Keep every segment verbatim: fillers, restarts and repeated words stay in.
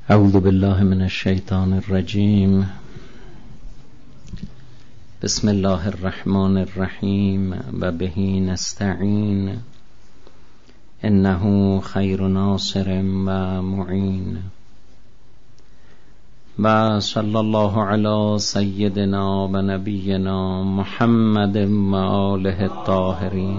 اعوذ بالله من الشیطان الرجیم. بسم الله الرحمن الرحیم و به نستعین انه خیر ناصر و معین. و صلی الله علی سیدنا و نبینا محمد و آله الطاهرین.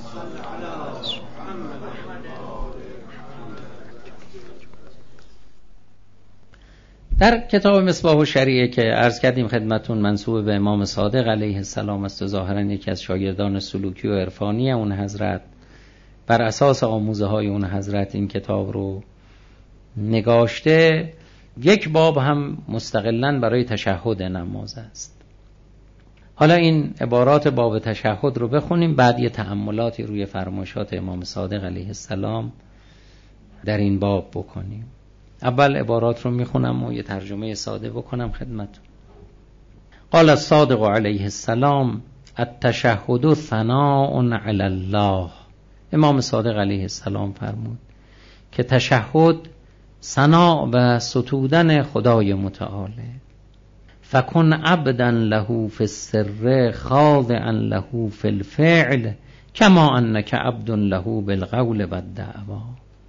در کتاب مصباح الشریعه که عرض کردیم خدمتون منسوب به امام صادق علیه السلام است و ظاهرا یکی از شاگردان سلوکی و عرفانی اون حضرت، بر اساس آموزه های اون حضرت این کتاب رو نگاشته. یک باب هم مستقلاً برای تشهد نماز است. حالا این عبارات باب تشهد رو بخونیم، بعد یه تأملاتی روی فرمایشات امام صادق علیه السلام در این باب بکنیم. اول عبارات رو میخونم و یه ترجمه ساده بکنم خدمتون. قال الصادق علیه السلام التشهد ثناء علی الله. امام صادق علیه السلام فرمود که تشهد ثنا و ستودن خدای متعاله. فکن عبدا له فی السر خاضعا له فی الفعل کما انک عبد له بالقول و الدعوا.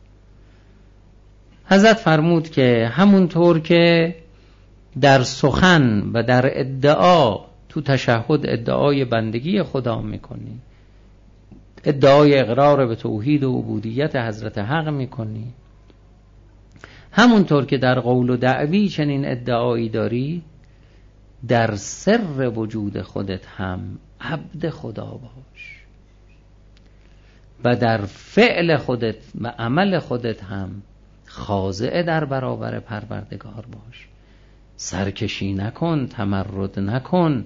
حضرت فرمود که همونطور که در سخن و در ادعا تو تشهد ادعای بندگی خدا میکنی، ادعای اقرار به توحید و عبودیت حضرت حق میکنی، همونطور که در قول و دعوی چنین ادعایی داری، در سر وجود خودت هم عبد خدا باش و در فعل خودت و عمل خودت هم خاضع در برابر پروردگار باش. سرکشی نکن، تمرد نکن،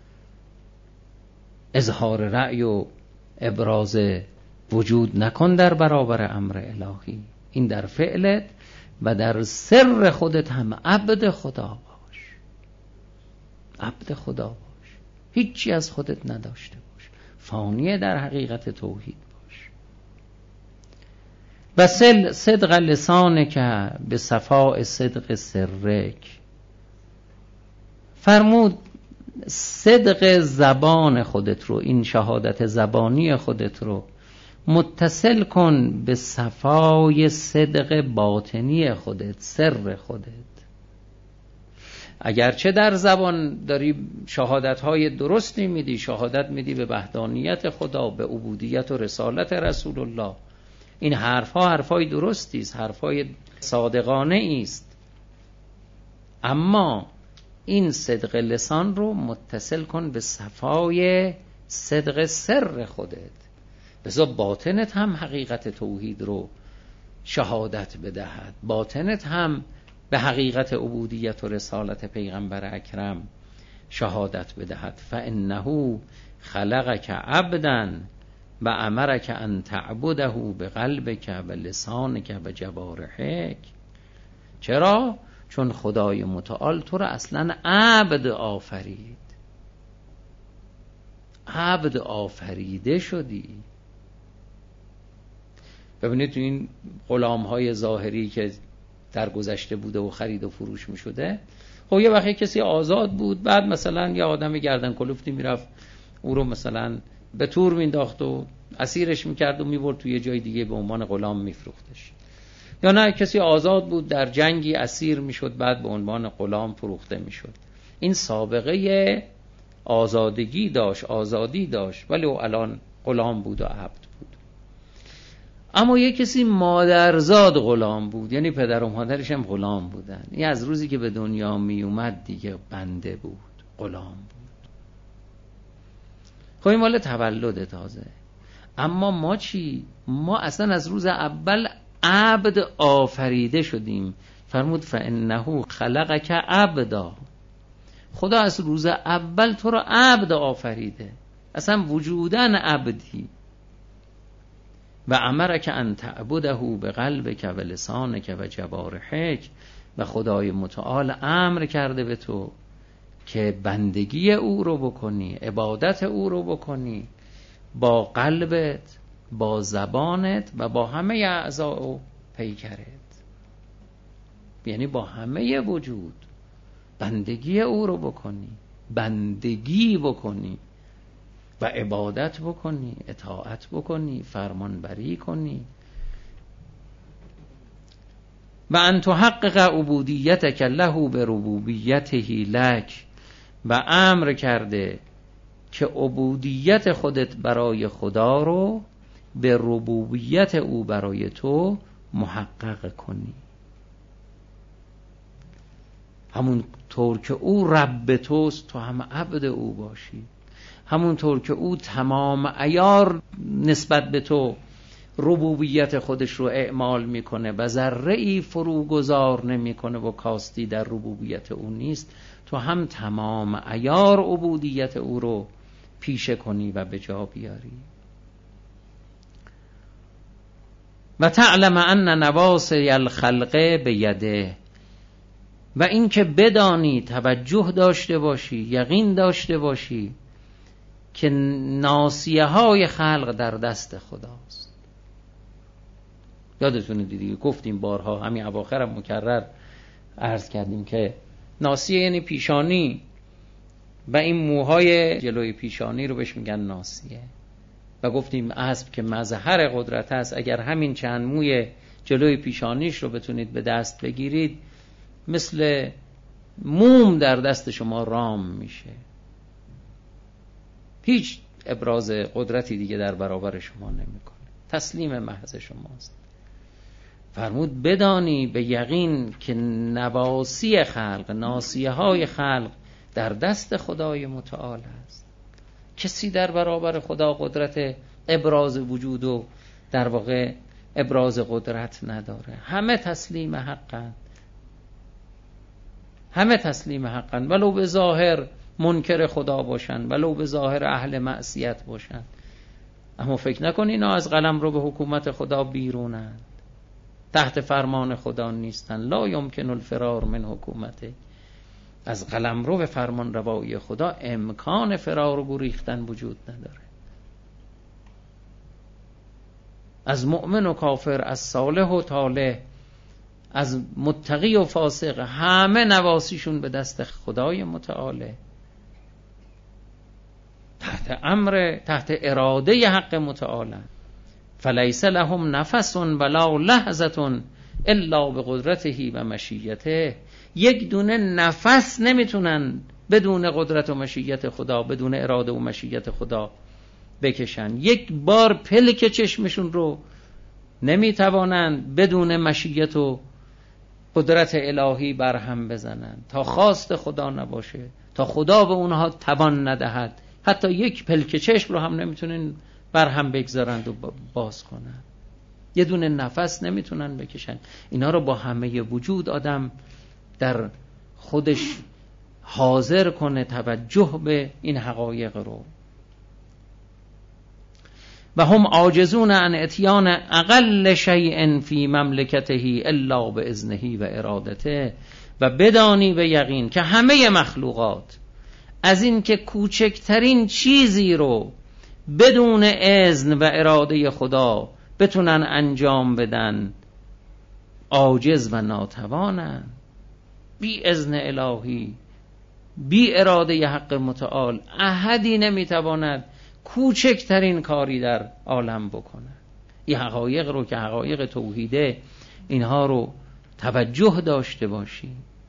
اظهار رأی و ابراز وجود نکن در برابر امر الهی. این در فعلت و در سر خودت هم عبد خدا باش. عبد خدا باش، هیچی از خودت نداشته باش، فانیه در حقیقت توحید باش. و سل صدق لسانه که به صفاء صدق سرک. فرمود صدق زبان خودت رو، این شهادت زبانی خودت رو متصل کن به صفای صدق باطنی خودت، سر خودت. اگرچه در زبان داری شهادت‌های درستی میدی، شهادت میدی به وحدانیت خدا، به عبودیت و رسالت رسول الله، این حرفها حرفای درستی است، حرفای صادقانه است، اما این صدق لسان رو متصل کن به صفای صدق سر خودت، بذار باطنت هم حقیقت توحید رو شهادت بدهد، باطنت هم به حقیقت عبودیت و رسالت پیغمبر اکرم شهادت بدهد. فانه خلقک عبدا و امرک ان تعبده بقلبک و لسانک و جوارحک. چرا؟ چون خدای متعال تو رو اصلا عبد آفرید، عبد آفریده شدی. ببینید تو این غلام‌های ظاهری که در گذشته بوده و خرید و فروش می شده، خب یه وقتی کسی آزاد بود، بعد مثلا یه آدم گردن کلفتی میرفت او رو مثلا به تور مینداخت و اسیرش میکرد و میبرد توی جای دیگه به عنوان غلام میفروختش. یا نه کسی آزاد بود در جنگی اسیر میشد، بعد به عنوان غلام فروخته میشد. این سابقه آزادگی داشت، آزادی داشت، ولی او الان غلام بود و عبد بود. اما یک کسی مادرزاد غلام بود، یعنی پدر و مادرش هم غلام بودن. این از روزی که به دنیا می اومد دیگه بنده بود، غلام بود. خب این مال تولد تازه. اما ما چی؟ ما اصلا از روز اول عبد آفریده شدیم. فرمود فانه خلقک عبدا. خدا از روز اول تو رو عبد آفریده، اصلا وجودن عبدی. و امرک ان تعبده بقلبک و لسانک و جوارحک. و خدای متعال امر کرده به تو که بندگی او رو بکنی، عبادت او رو بکنی با قلبت، با زبانت و با همه اعضاء و پیکرت. یعنی با همه وجود بندگی او رو بکنی، بندگی بکنی و عبادت بکنی، اطاعت بکنی، فرمانبری کنی. و ان تحقق عبودیتک له بربوبیته لک، و امر کرده که عبودیت خودت برای خدا رو به ربوبیت او برای تو محقق کنی. همون طور که او رب توست تو هم عبد او باشی، همون طور که او تمام عیار نسبت به تو ربوبیت خودش رو اعمال میکنه و ذره ای فروگذار نمیکنه و کاستی در ربوبیت او نیست، تو هم تمام عیار عبودیت او رو پیشه کنی و به جا بیاری. و تعلم ان نواصی الخلق بیده، و این که بدانی، توجه داشته باشی، یقین داشته باشی که ناصیه های خلق در دست خداست. یادتونه دیدی گفتیم بارها، همین اواخرم مکرر عرض کردیم که ناصیه یعنی پیشانی و این موهای جلوی پیشانی رو بهش میگن ناصیه. و گفتیم اسب که مظهر قدرت است، اگر همین چند موی جلوی پیشانیش رو بتونید به دست بگیرید، مثل موم در دست شما رام میشه، هیچ ابراز قدرتی دیگه در برابر شما نمیکنه، تسلیم محض شماست. فرمود بدانی به یقین که نواصی خلق، ناصیه های خلق در دست خدای متعال است. کسی در برابر خدا قدرت ابراز وجود و در واقع ابراز قدرت نداره. همه تسلیم حقند، همه تسلیم حقند، ولو به ظاهر منکر خدا باشن، ولو به ظاهر اهل معصیت باشن. اما فکر نکن اینا از قلم رو به حکومت خدا بیرونند، تحت فرمان خدا نیستن. لا یمکن الفرار من حکومته، از قلم رو به فرمان روایی خدا امکان فرار و گریختن وجود نداره. از مؤمن و کافر، از صالح و طالح، از متقی و فاسق، همه نواسیشون به دست خدای متعاله، تحت امر، تحت اراده حق متعال. فلیس لهم نفس ولا لحظه الا بقدرته و مشیته. یک دونه نفس نمیتونن بدون قدرت و مشیت خدا، بدون اراده و مشیت خدا بکشن. یک بار پلک چشمشون رو نمیتوانند بدون مشیت و قدرت الهی برهم بزنن، تا خواست خدا نباشه، تا خدا به اونها توان ندهد، حتی یک پلک چشم رو هم نمیتونن برهم بگذارند و باز کنن. یه دونه نفس نمیتونن بکشن. اینا رو با همه وجود آدم در خودش حاضر کنه، توجه به این حقایق رو. و هم عاجزون عن اتیان اقل شیء فی مملکته الا باذنه و ارادته. و بدانی به یقین که همه مخلوقات از این که کوچکترین چیزی رو بدون اذن و اراده خدا بتونن انجام بدن عاجز و ناتوانن. بی اذن الهی، بی اراده حق متعال، احدی نمیتواند کوچکترین کاری در عالم بکنه. این حقایق رو که حقایق توحیده، اینها رو توجه داشته باشی.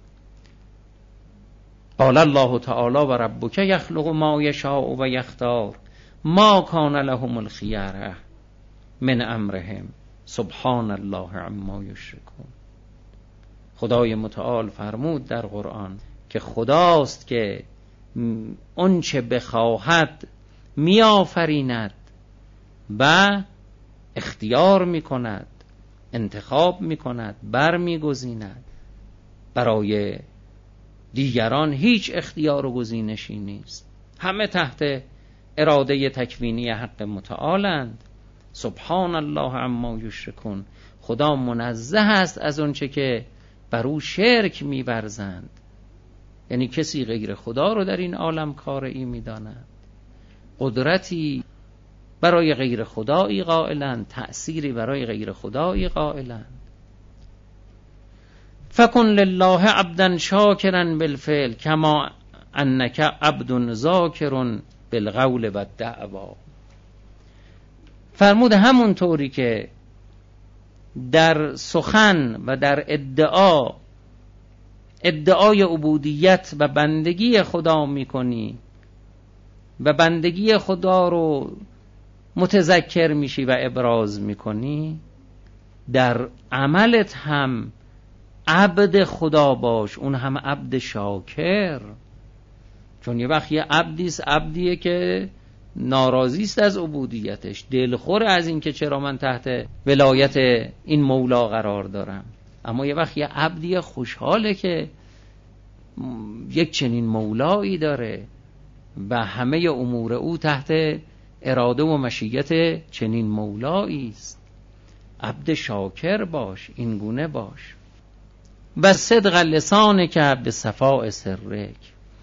قال الله تعالی و ربک یخلق ما یشاء و یختار ما کان لهم الخیره من امرهم سبحان الله عما یشرکون. خدای متعال فرمود در قرآن که خداست که اون چه بخواهد می آفریند و اختیار می کند، انتخاب می کند، بر می گزیند. برای دیگران هیچ اختیار و گزینشی نیست، همه تحت اراده تکوینی حق متعالند. سبحان الله عما یشرکون. خدا منزه است از اون چه که بر او شرک می ورزند. یعنی کسی غیر خدا رو در این عالم کاری می داند، قدرتی برای غیر خدایی قائلند، تأثیری برای غیر خدایی قائلند. فکن لله عبدا شاکرا بالفعل کما انک عبد ذاکر بالقول و الدعوا. فرمود همون طوری که در سخن و در ادعا ادعای عبودیت و بندگی خدا میکنی و بندگی خدا رو متذکر میشی و ابراز میکنی، در عملت هم عبد خدا باش، اون هم عبد شاکر. چون یه وقت یه عبدیست، عبدیه که ناراضی است از عبودیتش، دلخور از این که چرا من تحت ولایت این مولا قرار دارم. اما یه وقت یه عبدی خوشحاله که یک چنین مولایی داره و همه امور او تحت اراده و مشیت چنین مولایی است. عبد شاکر باش، این گونه باش. و صدق لسانک به صفاء سرک،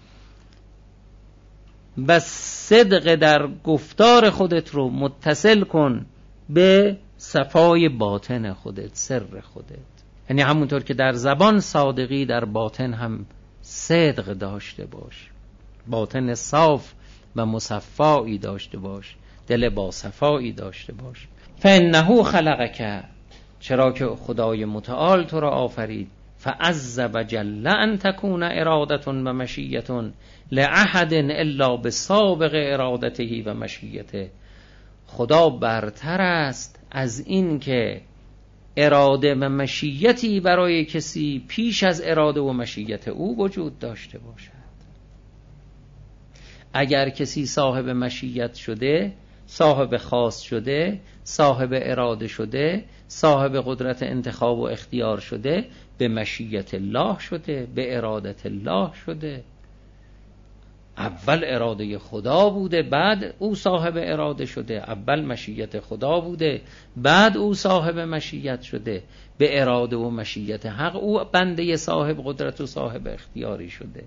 و صدق در گفتار خودت رو متصل کن به صفای باطن خودت، سر خودت. یعنی همونطور که در زبان صادقی، در باطن هم صدق داشته باش، باطن صاف و مصفایی داشته باش، دل با صفایی داشته باش. فانه خلقک، چرا که خدای متعال تو را آفرید، فعز و جل ان تکون اراده و مشیه لأحد الا بسابق ارادته و مشیته. خدا برتر است از این که اراده و مشیتی برای کسی پیش از اراده و مشیت او وجود داشته باشد. اگر کسی صاحب مشیت شده، صاحب خاص شده، صاحب اراده شده، صاحب قدرت انتخاب و اختیار شده، به مشیت الله شده، به ارادت الله شده. اول اراده خدا بوده، بعد او صاحب اراده شده. اول مشیت خدا بوده، بعد او صاحب مشیت شده. به اراده و مشیت حق او بنده صاحب قدرت و صاحب اختیاری شده.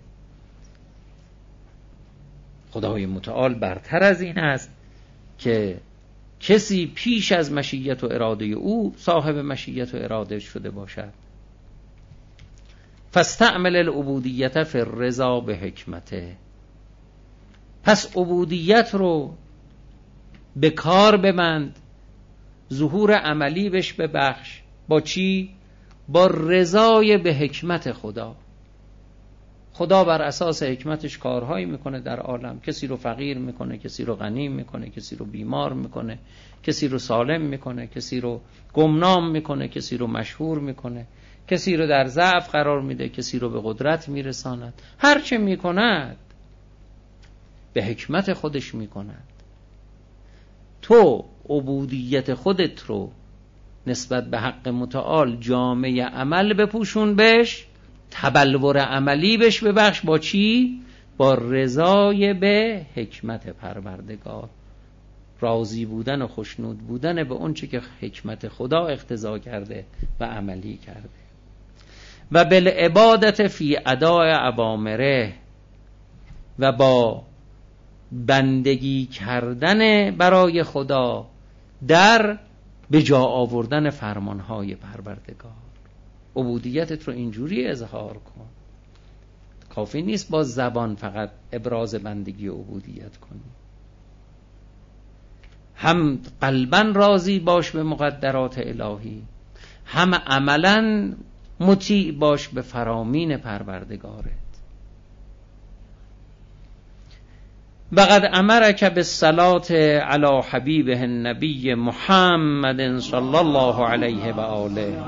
خدای متعال برتر از این است که کسی پیش از مشیت و اراده او صاحب مشیت و اراده شده باشد. فاستعمل العبودیت فی الرضا به حکمته. پس عبودیت رو به کار ببند، ظهور عملی بش ببخش. با چی؟ با رضای به حکمت خدا. خدا بر اساس حکمتش کارهایی میکنه در عالم. کسی رو فقیر میکنه، کسی رو غنی میکنه، کسی رو بیمار میکنه، کسی رو سالم میکنه، کسی رو گمنام میکنه، کسی رو مشهور میکنه، کسی رو در ضعف قرار میده، کسی رو به قدرت میرساند. هر چه میکند به حکمت خودش میکند. تو عبودیت خودت رو نسبت به حق متعال جامعه عمل بپوشون بش، تبلور عملی بش ببخش. با چی؟ با رضای به حکمت پروردگار، راضی بودن و خوشنود بودن به اون چی که حکمت خدا اقتضا کرده و عملی کرده. و بالعبادت فی اداء اوامره، و با بندگی کردن برای خدا در به جا آوردن فرمانهای پروردگار. عبودیتت رو اینجوری اظهار کن. کافی نیست با زبان فقط ابراز بندگی و عبودیت کنی، هم قلباً راضی باش به مقدرات الهی، هم عملاً مطیع باش به فرامین پروردگارت. وقد امرک بالصلاة علی حبیبه النبی محمد صلی الله علیه و آله.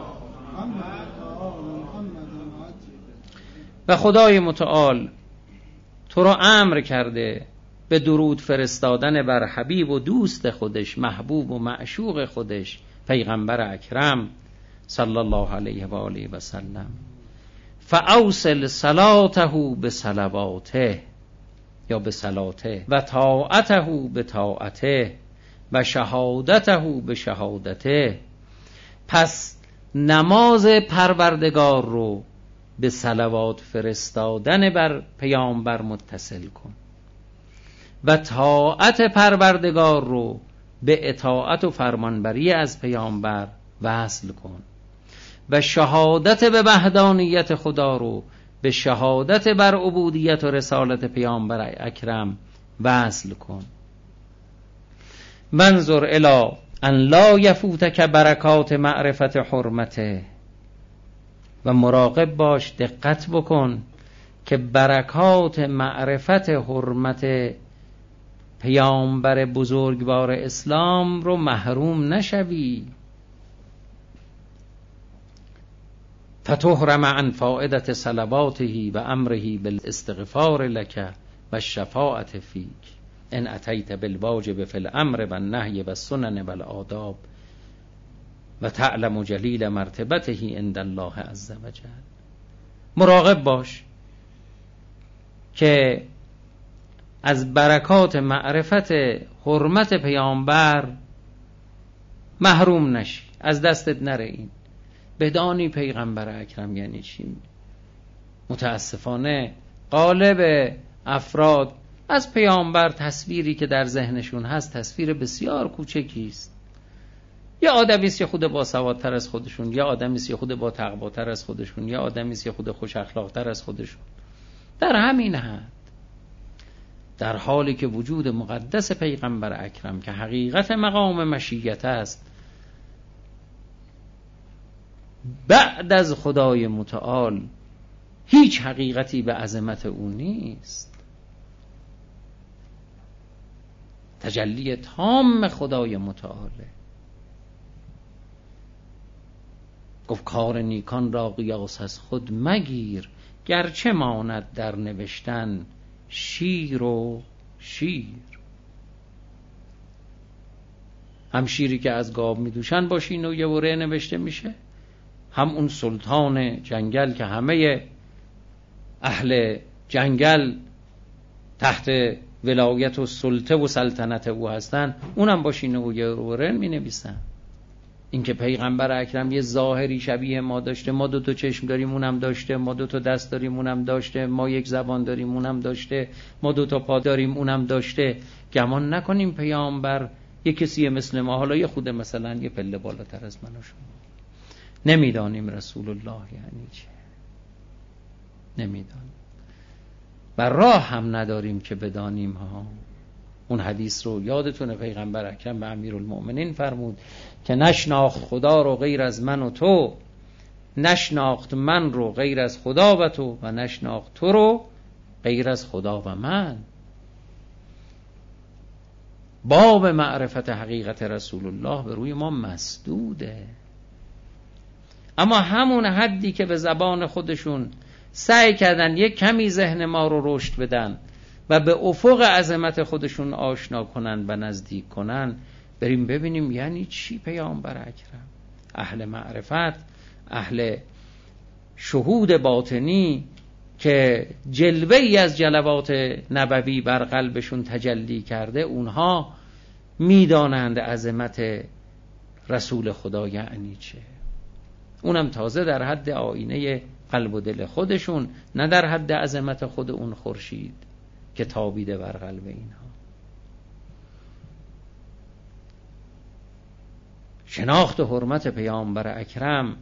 و خدای متعال تو را امر کرده به درود فرستادن بر حبیب و دوست خودش، محبوب و معشوق خودش، پیغمبر اکرم صلی الله علیه و آله و سلم. فاوصل صلاته به صلواته یا به صلاته، و طاعته به طاعته، و شهادته به شهادته. پس نماز پروردگار رو به صلوات فرستادن بر پیامبر متصل کن، و طاعت پروردگار رو به اطاعت و فرمانبری از پیامبر وصل کن، و شهادت به وحدانیت خدا رو به شهادت بر عبودیت و رسالت پیامبر اکرم وصل کن. منظر الی ان لا یفوتک برکات معرفت حرمته، و مراقب باش، دقت بکن که برکات معرفت حرمت پیامبر بزرگوار اسلام رو محروم نشوی. فتحرم عن فائدة صلواته و امره بالاستغفار لك و الشفاعة فیک ان اتیت بالواجب فی الامر و النهی و السنن و الآداب و تعلم جلیل مرتبته عند الله عز و جل. مراقب باش که از برکات معرفت حرمت پیامبر محروم نشی، از دستت نره. این بدانی پیغمبر اکرم یعنی چی. متاسفانه غالب افراد از پیامبر تصویری که در ذهنشون هست تصویر بسیار کوچکی است. یا آدمی است که خود باسوادتر از خودشون، یا آدمی است که خود با تقواتر از خودشون، یا آدمی است که خود خوش اخلاقتر از خودشون. در همین حد، در حالی که وجود مقدس پیغمبر اکرم که حقیقت مقام مشیت است، بعد از خدای متعال هیچ حقیقتی به عظمت او نیست. تجلی تام خدای متعاله. گفت کار نیکان را قیاس از خود مگیر، گرچه ماند در نوشتن شیر و شیر. هم شیری که از گاو می دوشن باشین و یه وره نوشته میشه، هم اون سلطان جنگل که همه اهل جنگل تحت ولایت و سلطه و سلطنت او هستن، اونم باشین و یه وره می نویسن. این که پیغمبر اکرم یه ظاهری شبیه ما داشته، ما دو تا چشم داریم اونم داشته، ما دو تا دست داریم اونم داشته، ما یک زبان داریم اونم داشته، ما دو تا پا داریم اونم داشته، گمان نکنیم پیامبر یه کسی مثل ما، حالا یه خود مثلا یه پله بالاتر از من و شما. نمیدانیم رسول الله یعنی چه، نمیدانیم و راه هم نداریم که بدانیم. ها اون حدیث رو یادتونه پیغمبر اکرم به امیرالمؤمنین فرمود که نشناخت خدا رو غیر از من و تو، نشناخت من رو غیر از خدا و تو، و نشناخت تو رو غیر از خدا و من. باب معرفت حقیقت رسول الله به روی ما مسدوده. اما همون حدی که به زبان خودشون سعی کردن یک کمی ذهن ما رو رشد بدن و به افق عظمت خودشون آشنا کنن و نزدیک کنن، بریم ببینیم یعنی چی پیامبر اکرم. اهل معرفت، اهل شهود باطنی که جلوه ای از جلوات نبوی بر قلبشون تجلی کرده، اونها میدانند عظمت رسول خدا یعنی چه. اونم تازه در حد آینه قلب و دل خودشون، نه در حد عظمت خود اون خورشید که تابیده بر قلب اینها. شناخت و حرمت پیامبر اکرم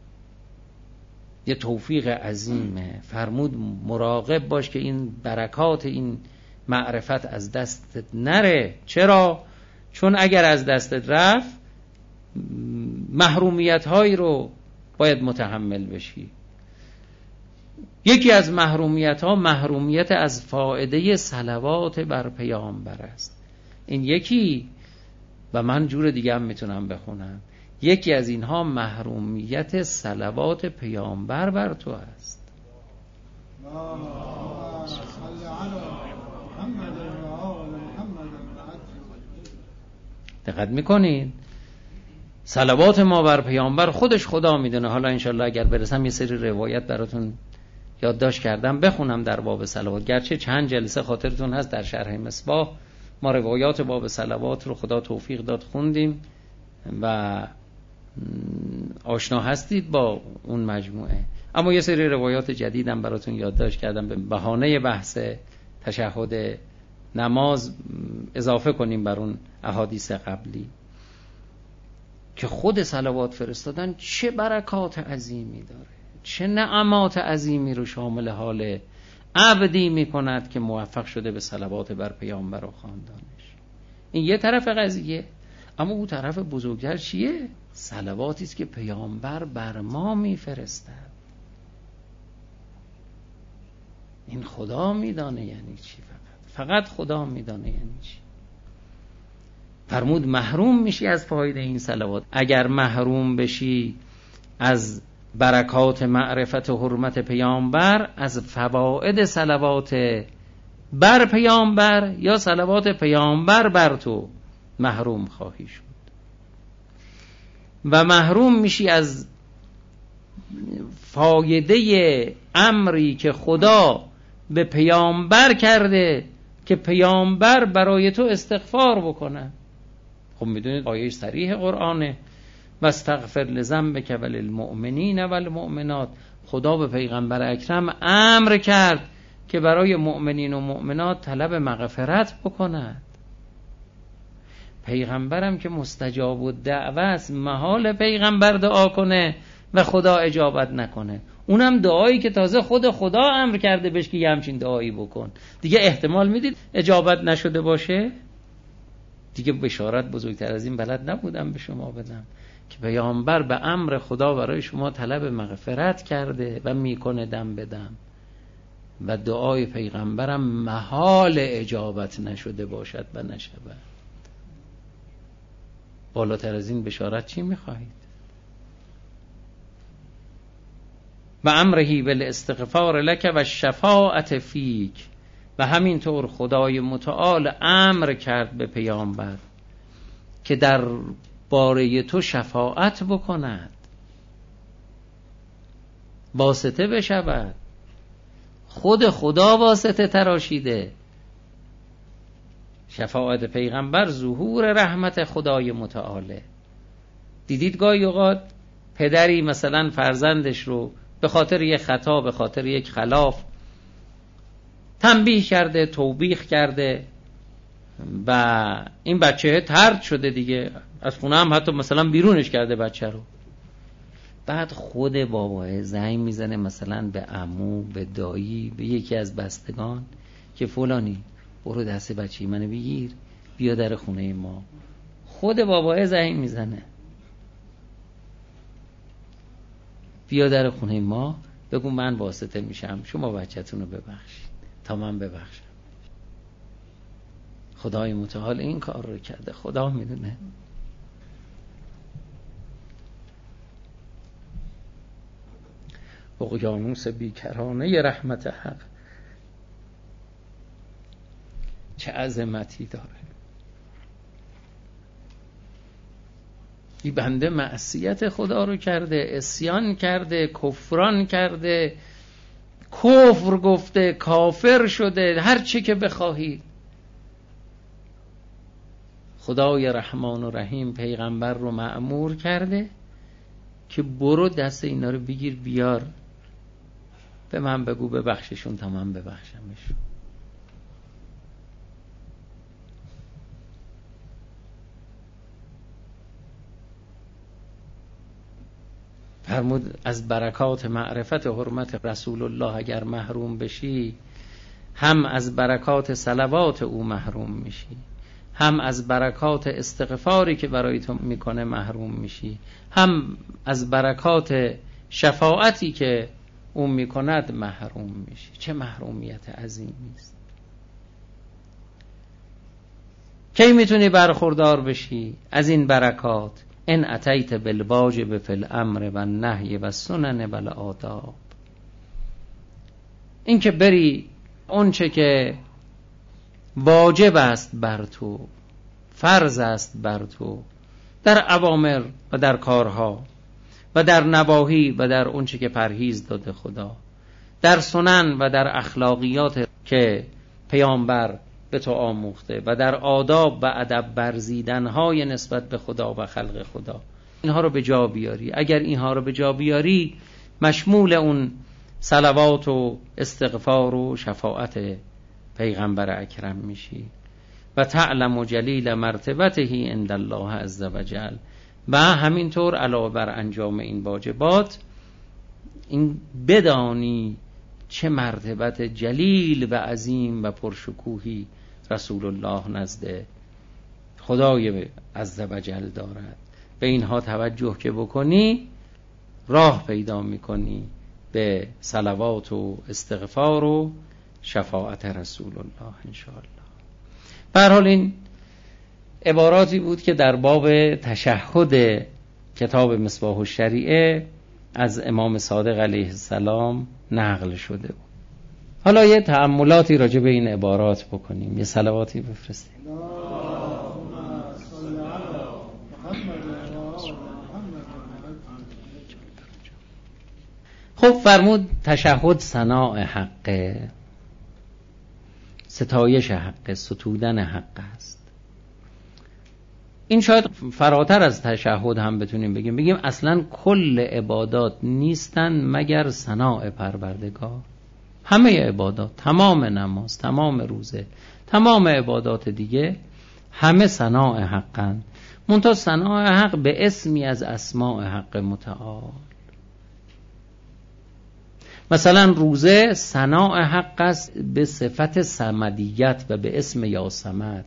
یه توفیق عظیمه. فرمود مراقب باش که این برکات این معرفت از دستت نره. چرا؟ چون اگر از دستت رفت محرومیت هایی رو باید متحمل بشی. یکی از محرومیت ها محرومیت از فائده صلوات بر پیامبر است. این یکی، و من جور دیگه هم میتونم بخونم، یکی از اینها محرومیت صلوات پیامبر بر تو است. دقت میکنید؟ صلوات ما بر پیامبر خودش خدا میدونه. حالا انشالله اگر برسم یه سری روایت براتون یادداشت کردم بخونم در باب صلوات، گرچه چند جلسه خاطرتون هست در شرح مصباح ما روایات باب صلوات رو خدا توفیق داد خوندیم و آشنا هستید با اون مجموعه. اما یه سری روایات جدیدم براتون یادداشت کردم به بهانه بحث تشهد نماز اضافه کنیم بر اون احادیث قبلی که خود صلوات فرستادن چه برکات عظیمی داره، چه نعمات عظیمی رو شامل حال عبدی میکند که موفق شده به صلوات بر پیامبر و خاندانش. این یه طرف قضیه. اما اون طرف بزرگتر چیه؟ صلواتی است که پیامبر بر ما میفرستد. این خدا میدانه یعنی چی، فقط فقط خدا میدانه یعنی چی. فرمود محروم میشی از فایده این صلوات. اگر محروم بشی از برکات معرفت و حرمت پیامبر، از فواید صلوات بر پیامبر یا صلوات پیامبر بر تو محروم خواهی شد. و محروم میشی از فایده امری که خدا به پیامبر کرده که پیامبر برای تو استغفار بکنه. خب میدونید آیه صریح قرآنه، واستغفر لذنبک وللمؤمنین والمؤمنات. خدا به پیغمبر اکرم امر کرد که برای مؤمنین و مؤمنات طلب مغفرت بکند. پیغمبرم که مستجاب الدعوه است، محال پیغمبر دعا کنه و خدا اجابت نکنه. اونم دعایی که تازه خود خدا امر کرده بهش که یه همچین دعایی بکن. دیگه احتمال میدید اجابت نشده باشه؟ دیگه بشارت بزرگتر از این بلد نبودم به شما بدم که پیامبر به امر خدا برای شما طلب مغفرت کرده و میکنه دم بدم و دعای پیغمبرم محال اجابت نشده باشد و نشود. بالاتر از این بشارت چی میخواهید؟ و امرهی بالاستغفار لک و شفاعت فیک. و همینطور خدای متعال امر کرد به پیامبر که در باره تو شفاعت بکند، واسطه بشود. خود خدا واسطه تراشیده. شفاعت پیغمبر ظهور رحمت خدای متعاله. دیدید گاهی اوقات پدری مثلا فرزندش رو به خاطر یک خطا، به خاطر یک خلاف تنبیه کرده، توبیخ کرده و این بچه طرد شده دیگه، از خونه هم حتی مثلا بیرونش کرده بچه رو. بعد خود باباه زنگ میزنه مثلا به عمو، به دایی، به یکی از بستگان که فلانی برو دست بچه منو بگیر بیا در خونه ما. خود باباه زنگ میزنه بیا در خونه ما، بگو من واسطه میشم شما بچه‌تون رو ببخشید تا من ببخشم. خدای متعال این کار رو کرده، خدا میدونه. اقیانوس بیکرانه رحمت حق چه عظمتی داره. این بنده معصیت خدا رو کرده، عصیان کرده، کفران کرده، کفر گفته، کافر شده، هر چی که بخواهید. خدای رحمان و رحیم پیغمبر رو مأمور کرده که برو دست اینا رو بگیر بیار به من بگو ببخششون تا من ببخشمشون. فرمود از برکات معرفت و حرمت رسول الله اگر محروم بشی، هم از برکات صلوات او محروم میشی، هم از برکات استغفاری که برای تو میکنه محروم میشی، هم از برکات شفاعتی که او میکند محروم میشی. چه محرومیت عظیمی است. کی میتونی برخوردار بشی از این برکات؟ ان اتیت بالواجب فی الامر و النهی و السنن و الآداب. این که بری اون چه که واجب است بر تو، فرض است بر تو در اوامر و در کارها و در نواهی و در اون چه که پرهیز داده خدا، در سنن و در اخلاقیات که پیامبر به تو آموخته و در آداب و ادب برزیدنهای نسبت به خدا و خلق خدا، اینها رو به جا بیاری. اگر اینها رو به جا بیاری مشمول اون صلوات و استغفار و شفاعت پیغمبر اکرم میشی. و تعلم جلیل مرتبته عند الله عز وجل. و همینطور علاوه بر انجام این واجبات این بدانی چه مرتبت جلیل و عظیم و پرشکوهی رسول الله نزد خدای عزوجل دارد. به اینها توجه که بکنی راه پیدا میکنی به صلوات و استغفار و شفاعت رسول الله انشاءالله. به هر حال این عباراتی بود که در باب تشهد کتاب مصباح الشریعه از امام صادق علیه السلام نقل شده بود. حالا یه تأملاتی راجع به این عبارات بکنیم، یه صلواتی بفرستیم. خب فرمود تشهد ثناء حقه، ستایش حقه، ستودن حق است. این شاید فراتر از تشهد هم بتونیم بگیم، بگیم اصلا کل عبادات نیستن مگر ثناء پروردگار. همه عبادات، تمام نماز، تمام روزه، تمام عبادات دیگه همه ثناء حقن، منتها ثناء حق به اسمی از اسماء حق متعال. مثلا روزه ثناء حق است به صفت صمدیت و به اسم یا صمد.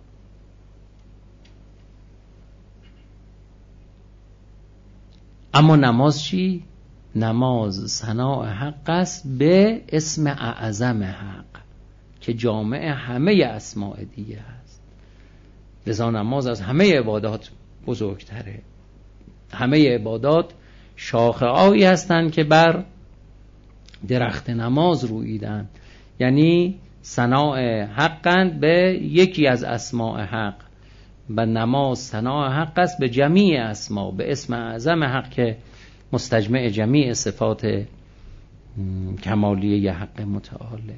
اما نماز چی؟ نماز ثناء حق است به اسم اعظم حق که جامع همه اسماء دیگه است. لذا نماز از همه عبادات بزرگتره. همه عبادات شاخه‌هایی هستند که بر درخت نماز رویدن، یعنی ثناء حقند به یکی از اسماء حق و نماز ثناء حق است به جمیع اسما، به اسم اعظم حق که مستجمع جمیع صفات کمالیه حق متعاله.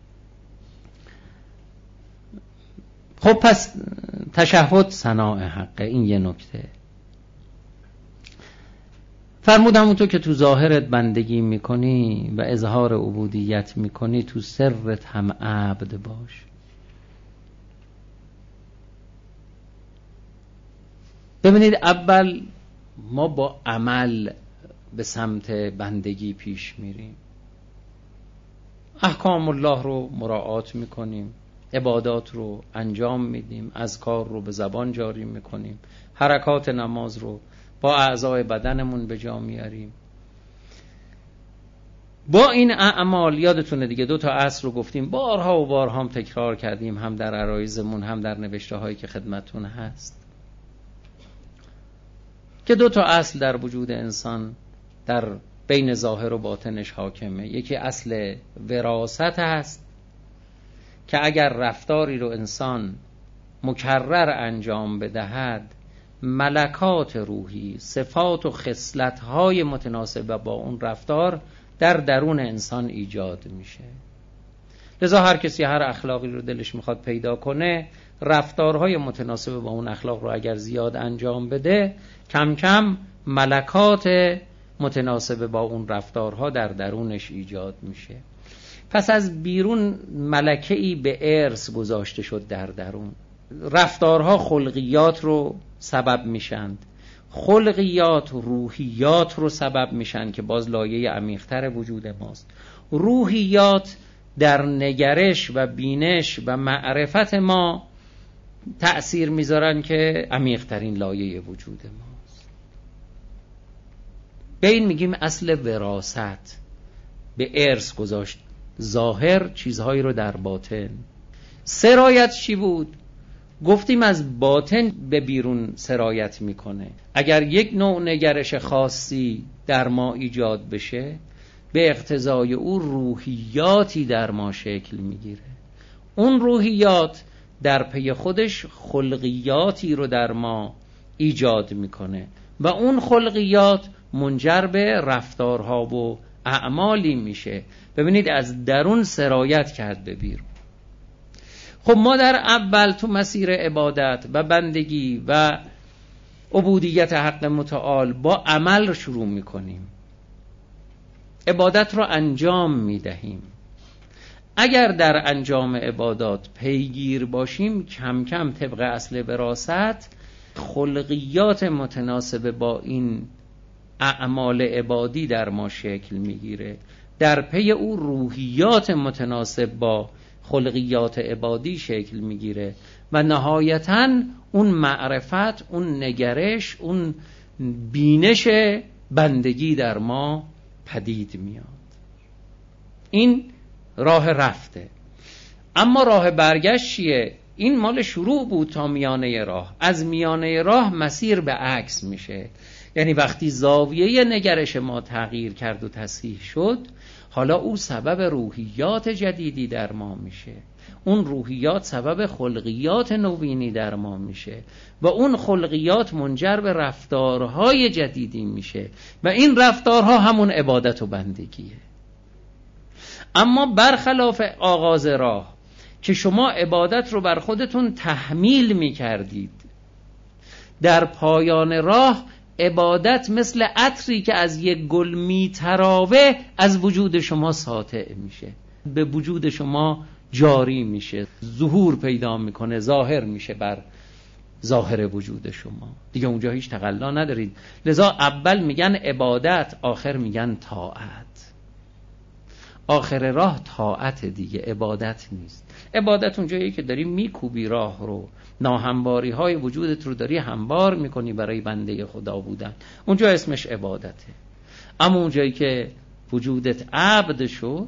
خب پس تشهد ثناء حقه، این یه نکته. فرمودم اون تو که تو ظاهرت بندگی میکنی و اظهار عبودیت میکنی، تو سرت هم عبد باش. ببینید اول ما با عمل به سمت بندگی پیش میریم، احکام الله رو مراعات میکنیم، عبادات رو انجام میدیم، اذکار رو به زبان جاری میکنیم، حرکات نماز رو با اعضای بدنمون به جا میاریم. با این اعمال یادتونه دیگه دو تا اصل رو گفتیم، بارها و بارها هم تکرار کردیم، هم در عرایضمون هم در نوشته هایی که خدمتون هست، که دو تا اصل در وجود انسان در بین ظاهر و باطنش حاکمه. یکی اصل وراثت هست که اگر رفتاری رو انسان مکرر انجام بدهد، ملکات روحی، صفات و خصلت‌های متناسب با اون رفتار در درون انسان ایجاد میشه. لذا هر کسی هر اخلاقی رو دلش میخواد پیدا کنه، رفتارهای متناسب با اون اخلاق رو اگر زیاد انجام بده، کم کم ملکات متناسب با اون رفتارها در درونش ایجاد میشه. پس از بیرون ملکه‌ای به ارث گذاشته شد در درون. رفتارها خلقیات رو سبب میشند، خلقیات روحیات رو سبب میشن که باز لایه عمیق‌تر وجود ماست. روحیات در نگرش و بینش و معرفت ما تأثیر میذارن که عمیق‌ترین لایه وجود ماست. به این میگیم اصل وراثت، به ارث گذاشت ظاهر چیزهایی رو در باطن. سرایت چی بود؟ گفتیم از باطن به بیرون سرایت میکنه. اگر یک نوع نگرش خاصی در ما ایجاد بشه، به اقتضای او روحیاتی در ما شکل میگیره. اون روحیات در پی خودش خلقیاتی رو در ما ایجاد میکنه و اون خلقیات منجر به رفتارها و اعمالی میشه. ببینید از درون سرایت کرد به بیرون. خب ما در اول تو مسیر عبادت و بندگی و عبودیت حق متعال با عمل شروع میکنیم، عبادت رو انجام میدهیم. اگر در انجام عبادات پیگیر باشیم، کم کم طبق اصل وراثت خلقیات متناسب با این اعمال عبادی در ما شکل میگیره، در پی او روحیات متناسب با خلقیات عبادی شکل میگیره و نهایتاً اون معرفت، اون نگرش، اون بینش بندگی در ما پدید میاد. این راه رفته. اما راه برگشت چیه؟ این مال شروع بود تا میانه راه. از میانه راه مسیر به عکس میشه. یعنی وقتی زاویه نگرش ما تغییر کرد و تصحیح شد، حالا او سبب روحیات جدیدی در ما میشه. اون روحیات سبب خلقیات نوینی در ما میشه و اون خلقیات منجر به رفتارهای جدیدی میشه و این رفتارها همون عبادت و بندگیه. اما برخلاف آغاز راه که شما عبادت رو بر خودتون تحمیل میکردید، در پایان راه عبادت مثل عطری که از یک گل میتراوه از وجود شما ساطع میشه، به وجود شما جاری میشه، ظهور پیدا میکنه، ظاهر میشه بر ظاهر وجود شما. دیگه اونجا هیچ تقلا ندارید. لذا اول میگن عبادت، آخر میگن طاعت. آخر راه طاعت دیگه، عبادت نیست. عبادت اونجایی که داری میکوبی راه رو، ناهمواری های وجودت رو داری هموار میکنی برای بنده خدا بودن، اونجا اسمش عبادته. اما اونجایی که وجودت عبد شد،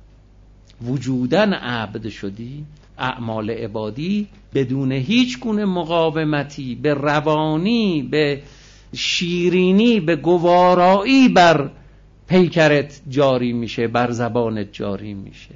وجودن عبد شدی، اعمال عبادی بدون هیچ گونه مقاومتی، به روانی، به شیرینی، به گوارایی بر پیکرت جاری میشه، بر زبانت جاری میشه.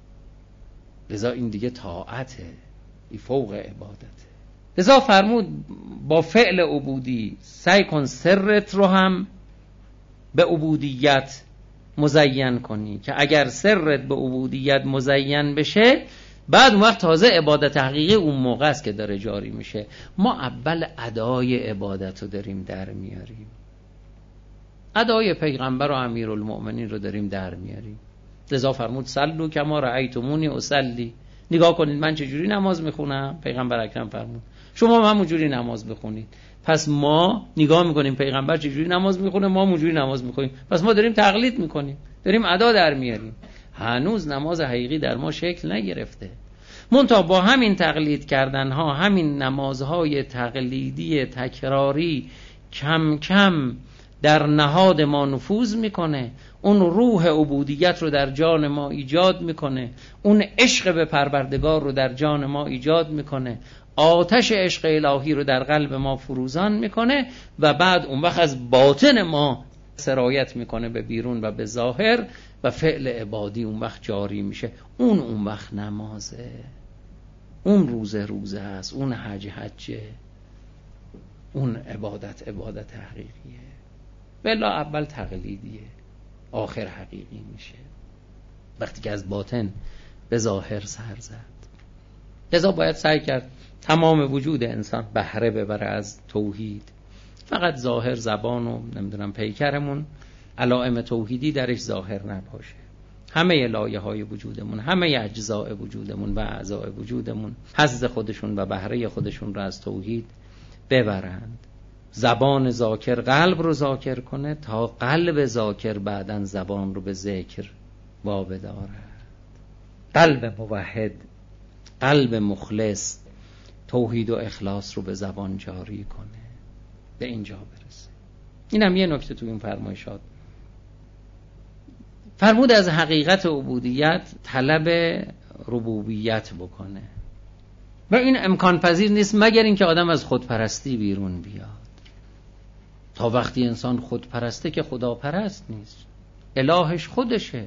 لذا این دیگه طاعته، این فوق عبادته. لذا فرمود با فعل عبودی سعی کن سرت رو هم به عبودیت مزین کنی، که اگر سرت به عبودیت مزین بشه، بعد اون وقت تازه عبادت حقیقی اون موقع است که داره جاری میشه. ما اول ادای عبادت رو داریم در میاریم، ادای پیغمبر و امیرالمؤمنین رو داریم در میاریم. لذا فرمود صلوا کما رأیتمونی اصلی. نگاه کنید من چجوری نماز میخونم. پیغمبر اکرم فرمود شما هم همونجوری نماز بخونید. پس ما نگاه میکنیم پیغمبر چجوری نماز میخونه، ما همونجوری نماز میخونیم، پس ما داریم تقلید میکنیم، داریم ادا در میاریم. هنوز نماز حقیقی در ما شکل نگرفته. منتها با همین تقلید کردن ها، همین نمازهای تقلیدی تکراری کم کم در نهاد ما نفوذ میکنه، اون روح عبودیت رو در جان ما ایجاد میکنه، اون عشق به پروردگار رو در جان ما ایجاد میکنه، آتش عشق الهی رو در قلب ما فروزان میکنه و بعد اون وقت از باطن ما سرایت میکنه به بیرون و به ظاهر و فعل عبادی اون وقت جاری میشه. اون اون وقت نمازه، اون روزه روزه هست، اون حج حجه، اون عبادت عبادت حقیقیه. بلا اول تقلیدیه، آخر حقیقی میشه وقتی که از باطن به ظاهر سر زد. لذا باید سعی کرد تمام وجود انسان بهره ببره از توحید. فقط ظاهر زبان و نمیدونم پیکرمون علائم توحیدی درش ظاهر نباشه. همه لایه های وجودمون، همه اجزاء وجودمون و اعضاء وجودمون حظ خودشون و بهره خودشون رو از توحید ببرند. زبان ذاکر قلب رو ذاکر کنه تا قلب ذاکر بعدن زبان رو به ذکر وابدارد. قلب موحد، قلب مخلص توحید و اخلاص رو به زبان جاری کنه، به اینجا برسه. اینم یه نکته تو این فرمایشات. فرمود از حقیقت عبودیت طلب ربوبیت بکنه و این امکان پذیر نیست مگر اینکه آدم از خودپرستی بیرون بیاد. تا وقتی انسان خودپرسته که خدا پرست نیست، الهش خودشه.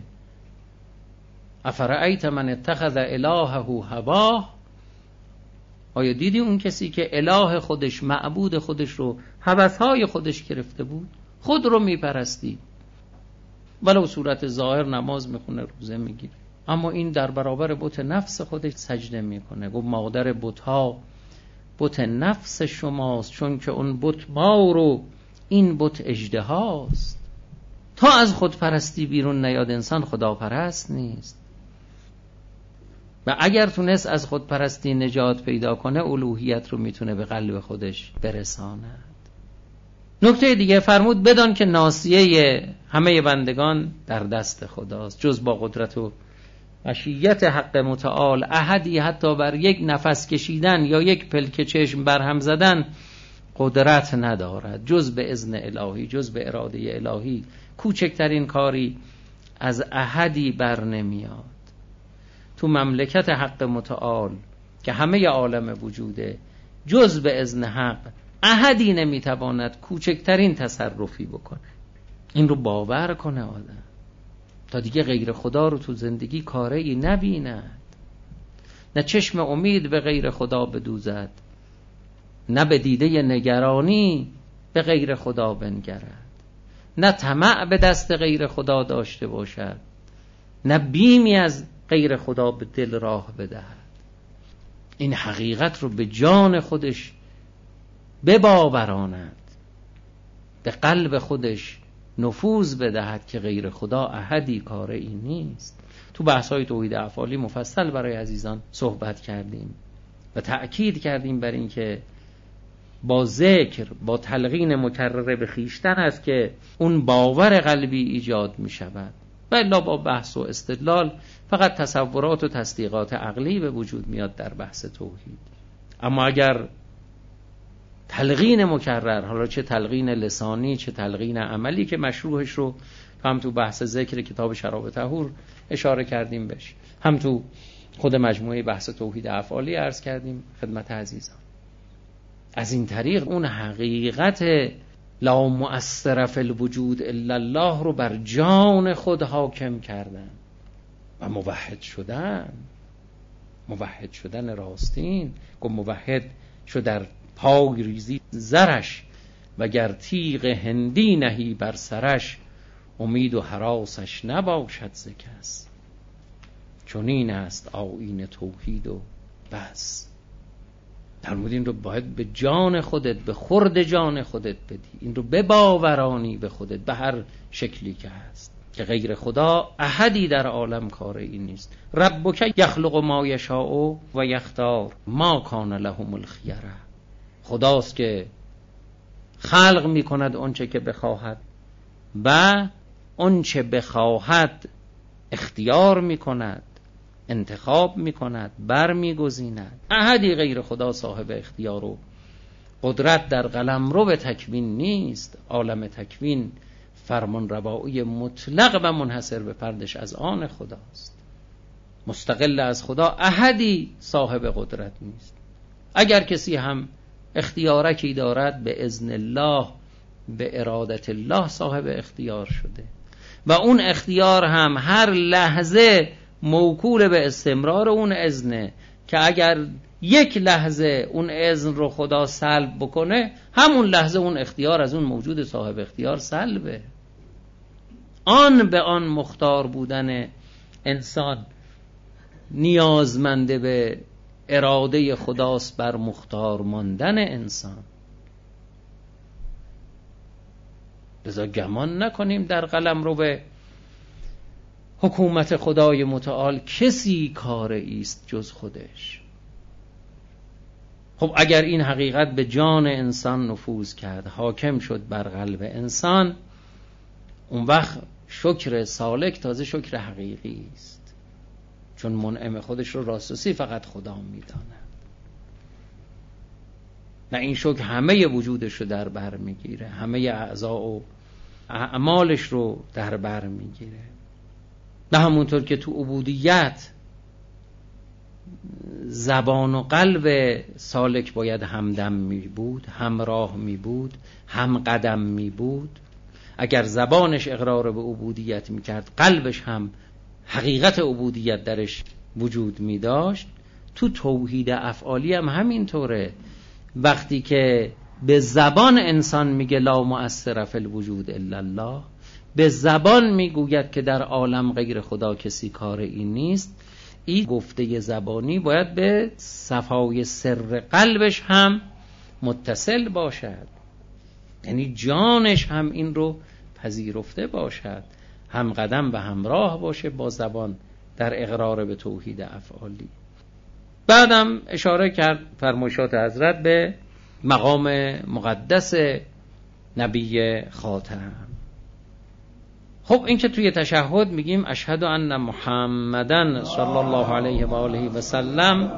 افرأیت من اتخذ الهه هواه. آیا دیدی اون کسی که اله خودش، معبود خودش رو هوسهای خودش گرفته بود؟ خود رو میپرستی، ولو صورت ظاهر نماز میخونه، روزه میگیره، اما این در برابر بت نفس خودش سجده میکنه. گفت مادر بت‌ها بت نفس شماست، چون که اون بت ما رو، این بت اژدهاست. تا از خودپرستی بیرون نیاد انسان خداپرست نیست. و اگر تونست از خودپرستی نجات پیدا کنه الوهیت رو میتونه به قلب خودش برساند. نکته دیگه فرمود بدان که ناصیه همه بندگان در دست خداست، جز با قدرت و مشیت حق متعال احدی حتی بر یک نفس کشیدن یا یک پلک چشم برهم زدن قدرت ندارد جز به اذن الهی، جز به اراده الهی. کوچکترین کاری از احدی بر نمیاد. تو مملکت حق متعال که همه عالم وجوده، جز به اذن حق احدی نمیتواند کوچکترین تصرفی بکنه. این رو باور کنه آدم تا دیگه غیر خدا رو تو زندگی کاری نبیند، نه چشم امید به غیر خدا بدوزد، نه به دیده نگرانی به غیر خدا بنگرد، نه طمع به دست غیر خدا داشته باشد، نه بیمی از غیر خدا به دل راه بدهد. این حقیقت رو به جان خودش بباوراند، به قلب خودش نفوذ بدهد که غیر خدا احدی کار این نیست. تو بحث‌های توحید افعالی مفصل برای عزیزان صحبت کردیم و تأکید کردیم بر این که با ذکر، با تلقین مکرره به خویشتن است که اون باور قلبی ایجاد می شود، و الا با بحث و استدلال فقط تصورات و تصدیقات عقلی به وجود میاد در بحث توحید. اما اگر تلقین مکرر، حالا چه تلقین لسانی چه تلقین عملی که مشروحش رو هم تو بحث ذکر کتاب شراب طهور اشاره کردیم بهش، هم تو خود مجموعه بحث توحید افعالی عرض کردیم خدمت عزیزان، از این طریق اون حقیقت لا مؤثر فی الوجود الا الله رو بر جان خود حاکم کردن و موحد شدن. موحد شدن راستین که موحد شد در پای ریزی زرش، وگر تیغ هندی نهی بر سرش امید و هراسش نباشد ز کس. چنین است آیین توحید و بس. در مورد این رو باید به جان خودت، به خرد جان خودت بدی، این رو بباورانی به خودت به هر شکلی که هست که غیر خدا احدی در عالم کار این نیست. ربک یخلق ما یشاء و یختار ما کان لهم الخیره. خداست که خلق می کند اونچه که بخواهد و اونچه بخواهد اختیار می کند، انتخاب می کند، بر می گزیند. احدی غیر خدا صاحب اختیار و قدرت در قلمرو به تکوین نیست. عالم تکوین فرمان روایی مطلق و منحصر به فردش از آن خداست، مستقل از خدا احدی صاحب قدرت نیست. اگر کسی هم اختیارکی دارد به اذن الله، به ارادت الله صاحب اختیار شده و اون اختیار هم هر لحظه موکول به استمرار اون اذنه که اگر یک لحظه اون اذن رو خدا سلب بکنه همون لحظه اون اختیار از اون موجود صاحب اختیار سلبه. آن به آن مختار بودن انسان نیازمنده به اراده خداست بر مختار ماندن انسان. لذا گمان نکنیم در قلم رو به حکومت خدای متعال کسی کار ایست جز خودش. خب اگر این حقیقت به جان انسان نفوذ کرد، حاکم شد بر قلب انسان، اون وقت شکر سالک تازه شکر حقیقی است، چون منعم خودش رو راستوسی فقط خدا میداند. نه این شکر همه وجودش رو در بر میگیره، همه اعضا و اعمالش رو در بر میگیره. نه همونطور که تو عبودیت زبان و قلب سالک باید همدم می بود، همراه می بود، هم قدم می بود. اگر زبانش اقرار به عبودیت می کرد، قلبش هم حقیقت عبودیت درش وجود می داشت. تو توحید افعالی هم همینطوره. وقتی که به زبان انسان میگه لا مؤثر فی الوجود الا الله، به زبان میگوید که در عالم غیر خدا کسی کار این نیست، این گفته زبانی باید به صفای سر قلبش هم متصل باشد، یعنی جانش هم این رو پذیرفته باشد، هم قدم و همراه باشه با زبان در اقرار به توحید افعالی. بعدم اشاره کرد فرمایشات حضرت به مقام مقدس نبی خاتم. خب این که توی تشهد میگیم اشهد ان محمدن صلی الله علیه و آله و سلم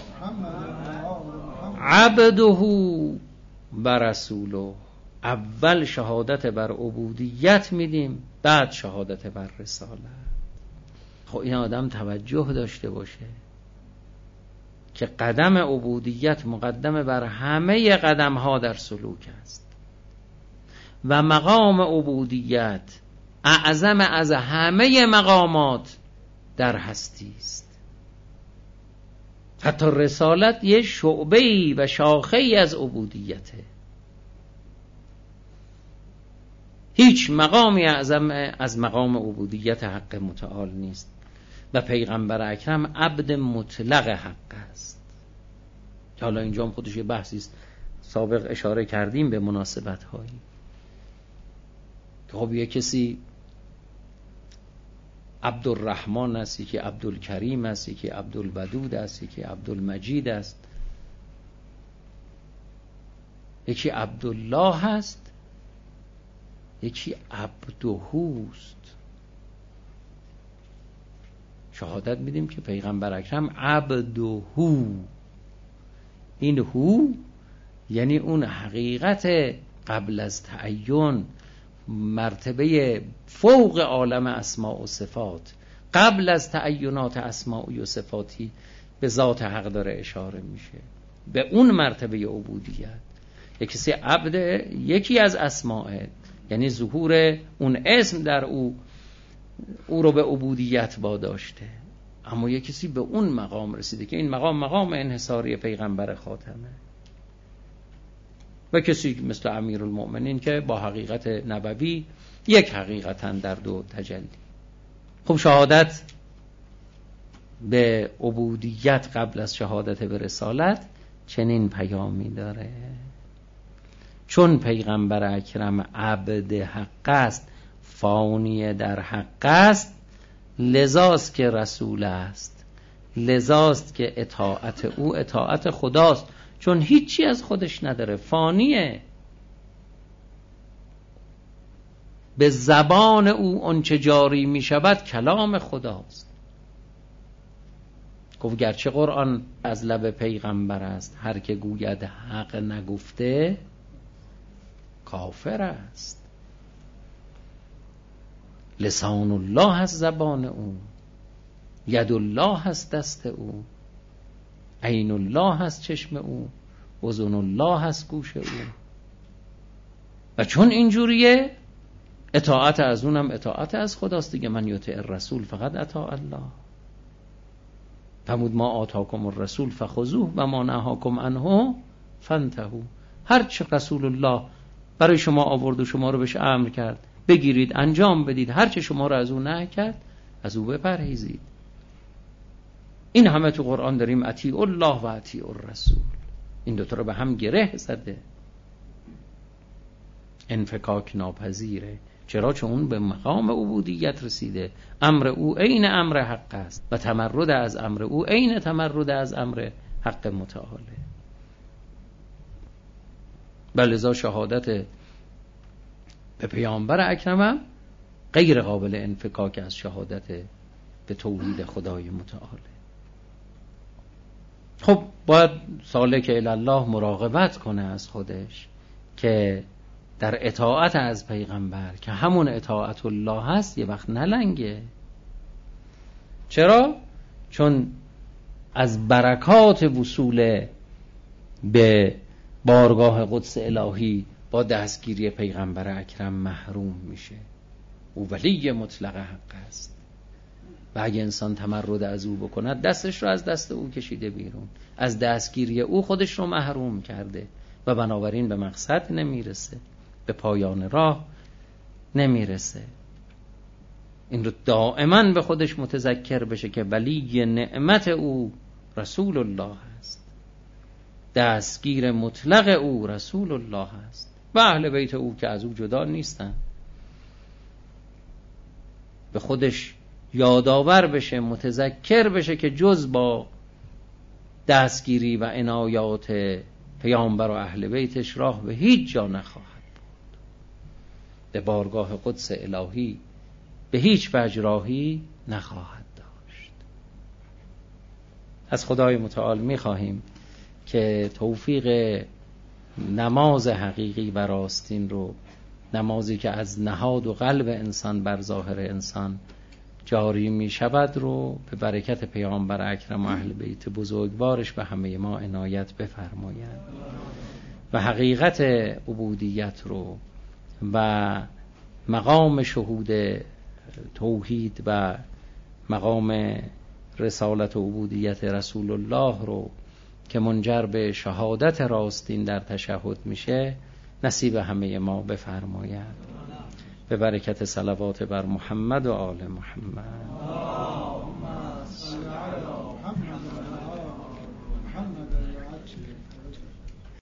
عبده و رسوله، اول شهادت بر عبودیت میدیم، بعد شهادت بر رسالت. خب این آدم توجه داشته باشه که قدم عبودیت مقدم بر همه قدم ها در سلوک است و مقام عبودیت اعظم از همه مقامات در هستی است. حتی رسالت یه شعبه‌ای و شاخه‌ای از عبودیته. هیچ مقامی اعظم از مقام عبودیت حق متعال نیست و پیغمبر اکرم عبد مطلق حق است. حالا اینجا هم خودش یه بحثی است، سابق اشاره کردیم به مناسبت هایی که خب یه کسی عبدالرحمن است، یکی عبدالکریم است، یکی عبدالودود است، یکی عبدالمجید است، یکی عبدالله است، یکی عبدهوست. شهادت میدیم که پیغمبر اکرم عبدهو، این هو یعنی اون حقیقت قبل از تعین، مرتبه فوق عالم اسماء و صفات، قبل از تعینات اسماء و صفاتی به ذات حق داره اشاره میشه، به اون مرتبه عبودیت. یک کسی عبد یکی از اسماء، یعنی ظهور اون اسم در او او رو به عبودیت واداشته، اما یک کسی به اون مقام رسیده که این مقام مقام انحصاری پیغمبر خاتمه، و کسی مثل امیرالمؤمنین که با حقیقت نبوی یک حقیقتاً در دو تجلی. خب شهادت به عبودیت قبل از شهادت به رسالت چنین پیامی داره: چون پیغمبر اکرم عبد حق است، فانی در حق است، لذاست که رسول است، لذاست که اطاعت او اطاعت خداست، چون هیچی از خودش نداره، فانیه. به زبان او آنچه جاری می شود کلام خداست. گفت گرچه قرآن از لب پیغمبر است، هر که گوید حق نگفته کافر است. لسان الله از زبان او، ید الله از دست او، عین الله از چشم او، اذن الله از گوش او. و چون اینجوریه اطاعت از اونم اطاعت از خداست دیگه. من یطیع الرسول فقط اطاع الله. فرمود ما آتاکم الرسول فخذوه و ما نهاکم عنه فانتهوا. هر چه رسول الله برای شما آورد و شما رو بهش امر کرد بگیرید انجام بدید، هر چه شما رو از اون نهی کرد از او بپرهیزید. این همه تو قرآن داریم اطیعوا الله و اطیعوا الرسول، این دوتا رو به هم گره زده، انفکاک ناپذیره. چرا؟ چون اون به مقام عبودیت رسیده، امر او عین امر حق است و تمرد از امر او عین تمرد از امر حق متعاله. بلذا شهادت به پیامبر اکرم غیر قابل انفکاک از شهادت به توحید خدای متعاله. خب باید سالک الله مراقبت کنه از خودش که در اطاعت از پیغمبر که همون اطاعت الله هست یه وقت نلنگه. چرا؟ چون از برکات وصول به بارگاه قدس الهی با دستگیری پیغمبر اکرم محروم میشه. او ولی مطلق حق است و اگه انسان تمرد از او بکند دستش رو از دست او کشیده بیرون، از دستگیری او خودش رو محروم کرده و بنابراین به مقصد نمیرسه، به پایان راه نمیرسه. این رو دائما به خودش متذکر بشه که ولی نعمت او رسول الله است، دستگیر مطلق او رسول الله است و اهل بیت او که از او جدا نیستن. به خودش یادآور بشه، متذکر بشه که جز با دستگیری و عنایات پیامبر و اهل بیتش راه به هیچ جا نخواهد بود. به بارگاه قدس الهی به هیچ وجه راهی نخواهد داشت. از خدای متعال می‌خواهیم که توفیق نماز حقیقی و راستین رو، نمازی که از نهاد و قلب انسان بر ظاهر انسان جاری می شود رو، به برکت پیامبر اکرم و اهل بیت بزرگوارش به همه ما عنایت بفرماید و حقیقت عبودیت رو و مقام شهود توحید و مقام رسالت و عبودیت رسول الله رو که منجر به شهادت راستین در تشهد میشه نصیب همه ما بفرماید. به برکت صلوات بر محمد و آل محمد.